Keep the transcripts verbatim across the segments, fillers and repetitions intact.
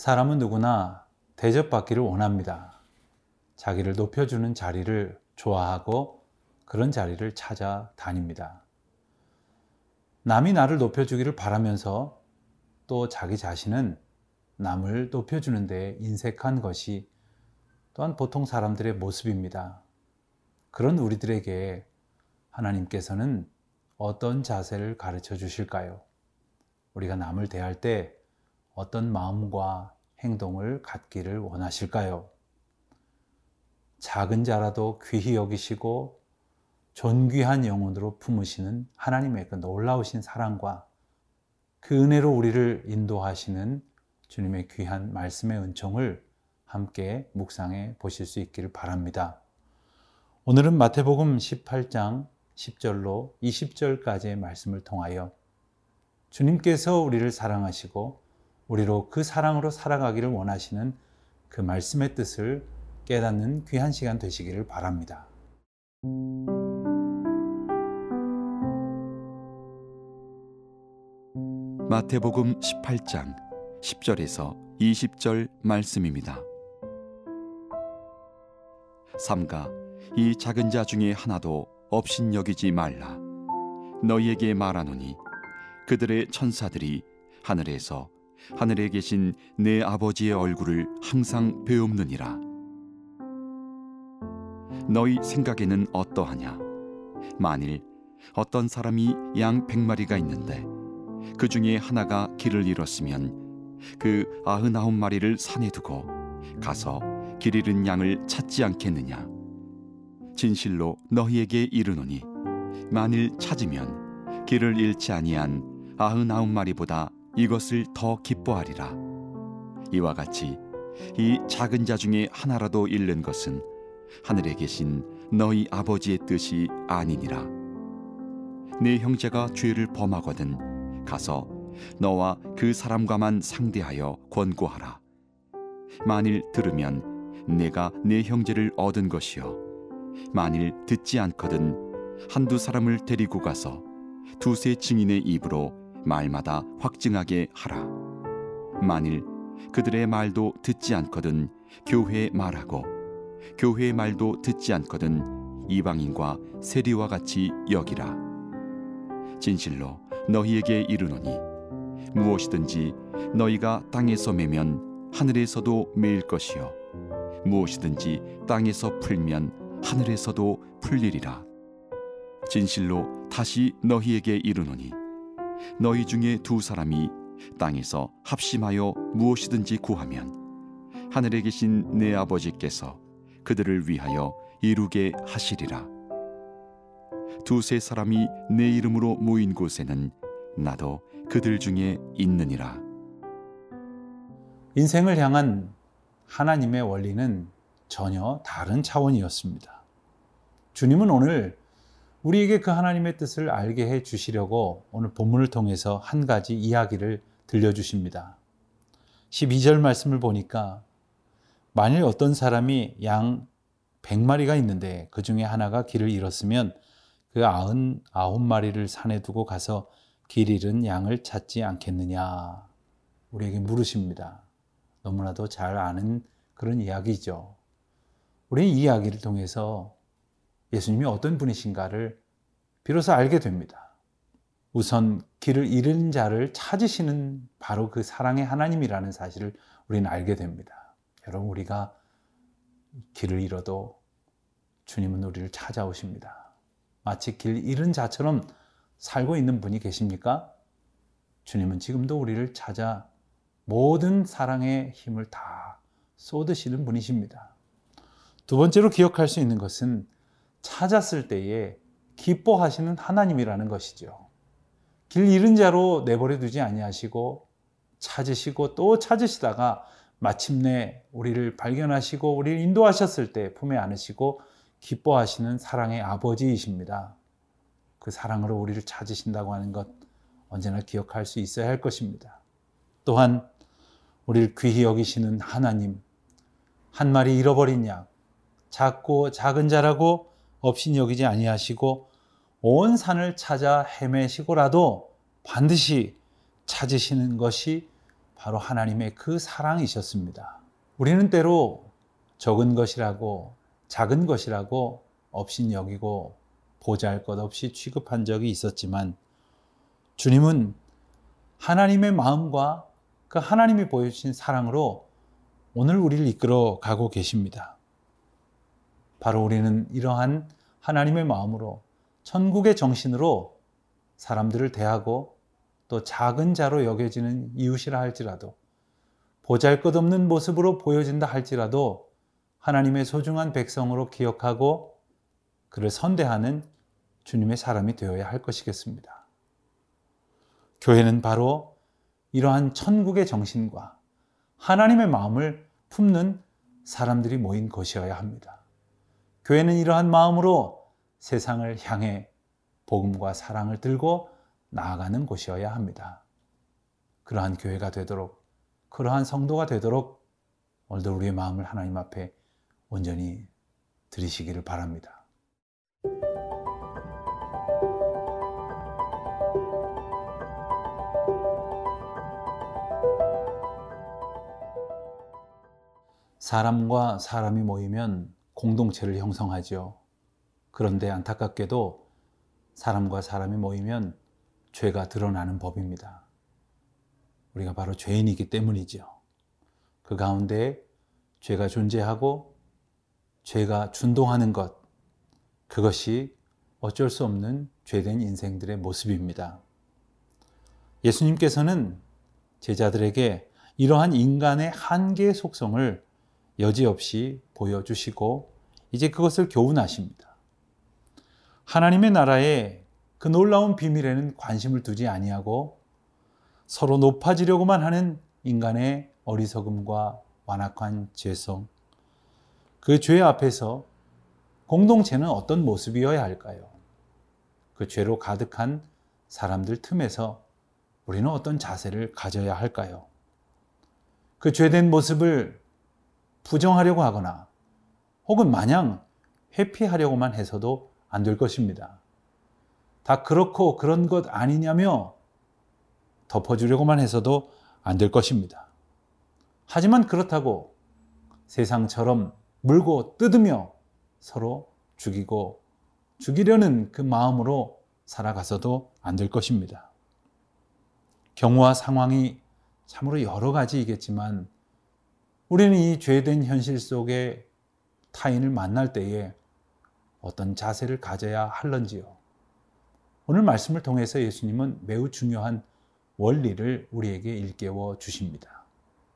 사람은 누구나 대접받기를 원합니다. 자기를 높여주는 자리를 좋아하고 그런 자리를 찾아 다닙니다. 남이 나를 높여주기를 바라면서 또 자기 자신은 남을 높여주는 데 인색한 것이 또한 보통 사람들의 모습입니다. 그런 우리들에게 하나님께서는 어떤 자세를 가르쳐 주실까요? 우리가 남을 대할 때 어떤 마음과 행동을 갖기를 원하실까요? 작은 자라도 귀히 여기시고 존귀한 영혼으로 품으시는 하나님의 그 놀라우신 사랑과 그 은혜로 우리를 인도하시는 주님의 귀한 말씀의 은총을 함께 묵상해 보실 수 있기를 바랍니다. 오늘은 마태복음 십팔 장 십 절로 이십 절까지의 말씀을 통하여 주님께서 우리를 사랑하시고 우리로 그 사랑으로 살아가기를 원하시는 그 말씀의 뜻을 깨닫는 귀한 시간 되시기를 바랍니다. 마태복음 십팔 장 십 절에서 이십 절 말씀입니다. 삼가 이 작은 자 중에 하나도 업신여기지 말라. 너희에게 말하노니 그들의 천사들이 하늘에서 하늘에 계신 내 아버지의 얼굴을 항상 배움느니라. 너희 생각에는 어떠하냐? 만일 어떤 사람이 양 백 마리가 있는데 그 중에 하나가 길을 잃었으면 그 아흔아홉 마리를 산에 두고 가서 길 잃은 양을 찾지 않겠느냐? 진실로 너희에게 이르노니 만일 찾으면 길을 잃지 아니한 아흔아홉 마리보다 이것을 더 기뻐하리라. 이와 같이 이 작은 자 중에 하나라도 잃는 것은 하늘에 계신 너희 아버지의 뜻이 아니니라. 네 형제가 죄를 범하거든 가서 너와 그 사람과만 상대하여 권고하라. 만일 들으면 내가 네 형제를 얻은 것이요 만일 듣지 않거든 한두 사람을 데리고 가서 두세 증인의 입으로 말마다 확증하게 하라. 만일 그들의 말도 듣지 않거든 교회에 말하고 교회의 말도 듣지 않거든 이방인과 세리와 같이 여기라. 진실로 너희에게 이르노니 무엇이든지 너희가 땅에서 매면 하늘에서도 매일 것이요 무엇이든지 땅에서 풀면 하늘에서도 풀리리라. 진실로 다시 너희에게 이르노니 너희 중에 두 사람이 땅에서 합심하여 무엇이든지 구하면 하늘에 계신 내 아버지께서 그들을 위하여 이루게 하시리라. 두세 사람이 내 이름으로 모인 곳에는 나도 그들 중에 있느니라. 인생을 향한 하나님의 원리는 전혀 다른 차원이었습니다. 주님은 오늘 우리에게 그 하나님의 뜻을 알게 해 주시려고 오늘 본문을 통해서 한 가지 이야기를 들려주십니다. 십이 절 말씀을 보니까 만일 어떤 사람이 양 백 마리가 있는데 그 중에 하나가 길을 잃었으면 그 아흔아홉 마리를 산에 두고 가서 길 잃은 양을 찾지 않겠느냐. 우리에게 물으십니다. 너무나도 잘 아는 그런 이야기죠. 우리는 이 이야기를 통해서 예수님이 어떤 분이신가를 비로소 알게 됩니다. 우선 길을 잃은 자를 찾으시는 바로 그 사랑의 하나님이라는 사실을 우리는 알게 됩니다. 여러분, 우리가 길을 잃어도 주님은 우리를 찾아오십니다. 마치 길 잃은 자처럼 살고 있는 분이 계십니까? 주님은 지금도 우리를 찾아 모든 사랑의 힘을 다 쏟으시는 분이십니다. 두 번째로 기억할 수 있는 것은 찾았을 때에 기뻐하시는 하나님이라는 것이죠. 길 잃은 자로 내버려 두지 아니하시고 찾으시고 또 찾으시다가 마침내 우리를 발견하시고 우리를 인도하셨을 때 품에 안으시고 기뻐하시는 사랑의 아버지이십니다. 그 사랑으로 우리를 찾으신다고 하는 것 언제나 기억할 수 있어야 할 것입니다. 또한 우리를 귀히 여기시는 하나님, 한 마리 잃어버린 양, 작고 작은 자라고 업신 여기지 아니하시고 온 산을 찾아 헤매시고라도 반드시 찾으시는 것이 바로 하나님의 그 사랑이셨습니다. 우리는 때로 적은 것이라고 작은 것이라고 업신여기고 보잘것없이 취급한 적이 있었지만 주님은 하나님의 마음과 그 하나님이 보여주신 사랑으로 오늘 우리를 이끌어 가고 계십니다. 바로 우리는 이러한 하나님의 마음으로 천국의 정신으로 사람들을 대하고 또 작은 자로 여겨지는 이웃이라 할지라도 보잘것없는 모습으로 보여진다 할지라도 하나님의 소중한 백성으로 기억하고 그를 선대하는 주님의 사람이 되어야 할 것이겠습니다. 교회는 바로 이러한 천국의 정신과 하나님의 마음을 품는 사람들이 모인 것이어야 합니다. 교회는 이러한 마음으로 세상을 향해 복음과 사랑을 들고 나아가는 곳이어야 합니다. 그러한 교회가 되도록, 그러한 성도가 되도록 오늘도 우리의 마음을 하나님 앞에 온전히 드리시기를 바랍니다. 사람과 사람이 모이면 공동체를 형성하죠. 그런데 안타깝게도 사람과 사람이 모이면 죄가 드러나는 법입니다. 우리가 바로 죄인이기 때문이죠. 그 가운데 죄가 존재하고 죄가 준동하는 것, 그것이 어쩔 수 없는 죄된 인생들의 모습입니다. 예수님께서는 제자들에게 이러한 인간의 한계의 속성을 여지없이 보여주시고 이제 그것을 교훈하십니다. 하나님의 나라의 그 놀라운 비밀에는 관심을 두지 아니하고 서로 높아지려고만 하는 인간의 어리석음과 완악한 죄성, 그 죄 앞에서 공동체는 어떤 모습이어야 할까요? 그 죄로 가득한 사람들 틈에서 우리는 어떤 자세를 가져야 할까요? 그 죄된 모습을 부정하려고 하거나 혹은 마냥 회피하려고만 해서도 안 될 것입니다. 다 그렇고 그런 것 아니냐며 덮어주려고만 해서도 안 될 것입니다. 하지만 그렇다고 세상처럼 물고 뜯으며 서로 죽이고 죽이려는 그 마음으로 살아가서도 안 될 것입니다. 경우와 상황이 참으로 여러 가지이겠지만 우리는 이 죄된 현실 속에 타인을 만날 때에 어떤 자세를 가져야 할런지요. 오늘 말씀을 통해서 예수님은 매우 중요한 원리를 우리에게 일깨워 주십니다.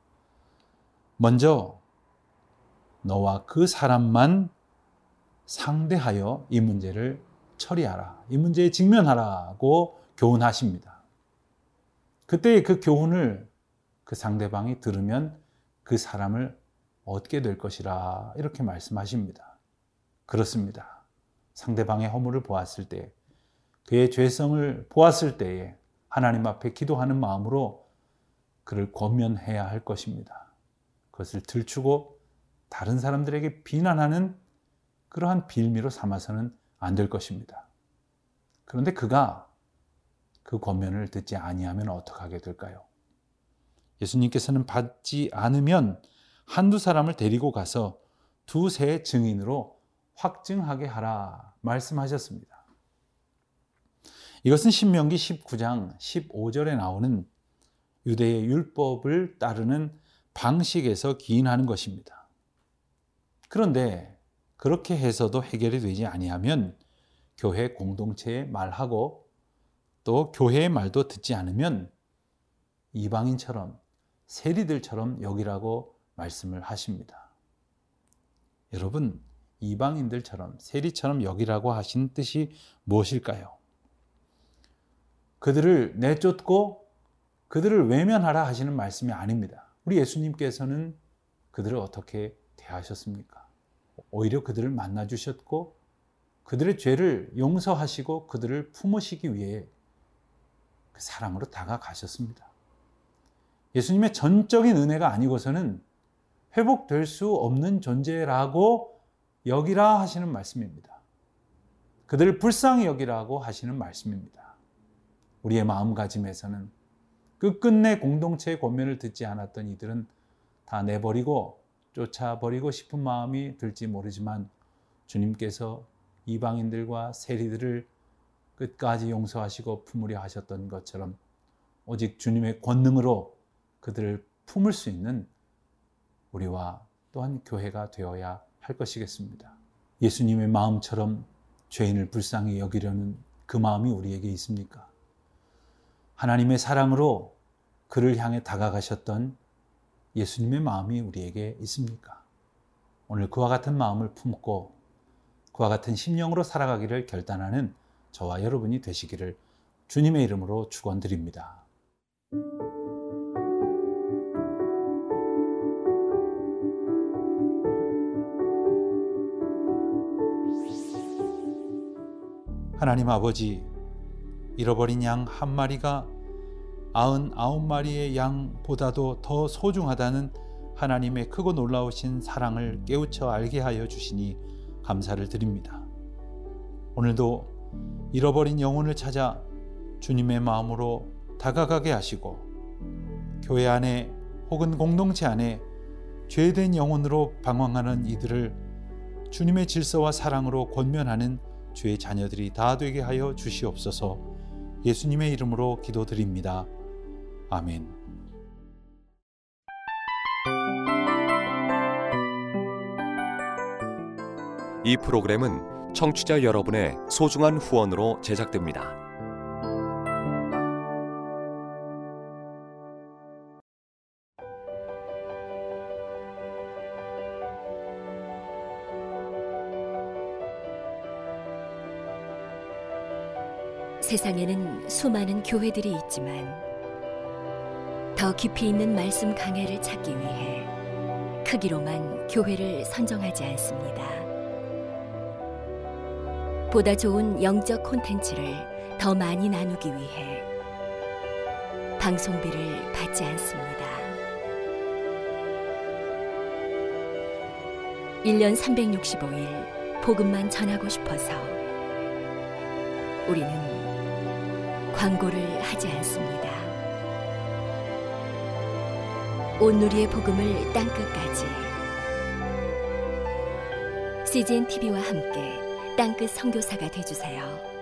먼저 너와 그 사람만 상대하여 이 문제를 처리하라. 이 문제에 직면하라고 교훈하십니다. 그때 그 교훈을 그 상대방이 들으면 그 사람을 얻게 될 것이라 이렇게 말씀하십니다. 그렇습니다. 상대방의 허물을 보았을 때, 그의 죄성을 보았을 때에 하나님 앞에 기도하는 마음으로 그를 권면해야 할 것입니다. 그것을 들추고 다른 사람들에게 비난하는 그러한 빌미로 삼아서는 안 될 것입니다. 그런데 그가 그 권면을 듣지 아니하면 어떻게 하게 될까요? 예수님께서는 받지 않으면 한두 사람을 데리고 가서 두세 증인으로 확증하게 하라 말씀하셨습니다. 이것은 신명기 십구 장 십오 절에 나오는 유대의 율법을 따르는 방식에서 기인하는 것입니다. 그런데 그렇게 해서도 해결이 되지 아니하면 교회 공동체에 말하고 또 교회의 말도 듣지 않으면 이방인처럼 세리들처럼 여기라고 말씀을 하십니다. 여러분, 이방인들처럼 세리처럼 여기라고 하신 뜻이 무엇일까요? 그들을 내쫓고 그들을 외면하라 하시는 말씀이 아닙니다. 우리 예수님께서는 그들을 어떻게 대하셨습니까? 오히려 그들을 만나주셨고 그들의 죄를 용서하시고 그들을 품으시기 위해 그 사랑으로 다가가셨습니다. 예수님의 전적인 은혜가 아니고서는 회복될 수 없는 존재라고 여기라 하시는 말씀입니다. 그들을 불쌍히 여기라고 하시는 말씀입니다. 우리의 마음가짐에서는 끝끝내 공동체의 권면을 듣지 않았던 이들은 다 내버리고 쫓아버리고 싶은 마음이 들지 모르지만 주님께서 이방인들과 세리들을 끝까지 용서하시고 품으려 하셨던 것처럼 오직 주님의 권능으로 그들을 품을 수 있는 우리와 또한 교회가 되어야 할 것이겠습니다. 예수님의 마음처럼 죄인을 불쌍히 여기려는 그 마음이 우리에게 있습니까? 하나님의 사랑으로 그를 향해 다가가셨던 예수님의 마음이 우리에게 있습니까? 오늘 그와 같은 마음을 품고 그와 같은 심령으로 살아가기를 결단하는 저와 여러분이 되시기를 주님의 이름으로 축원드립니다. 하나님 아버지, 잃어버린 양 한 마리가 아흔아홉 마리의 양보다도 더 소중하다는 하나님의 크고 놀라우신 사랑을 깨우쳐 알게 하여 주시니 감사를 드립니다. 오늘도 잃어버린 영혼을 찾아 주님의 마음으로 다가가게 하시고 교회 안에 혹은 공동체 안에 죄된 영혼으로 방황하는 이들을 주님의 질서와 사랑으로 권면하는 주의 자녀들이 다 되게 하여 주시옵소서. 예수님의 이름으로 기도드립니다. 아멘. 이 프로그램은 청취자 여러분의 소중한 후원으로 제작됩니다. 세상에는 수많은 교회들이 있지만 더 깊이 있는 말씀 강해를 찾기 위해 크기로만 교회를 선정하지 않습니다. 보다 좋은 영적 콘텐츠를 더 많이 나누기 위해 방송비를 받지 않습니다. 일 년 삼백육십오 일 복음만 전하고 싶어서 우리는 광고를 하지 않습니다. 온누리의 복음을 땅끝까지 씨지엔 티비와 함께 땅끝 선교사가 되어주세요.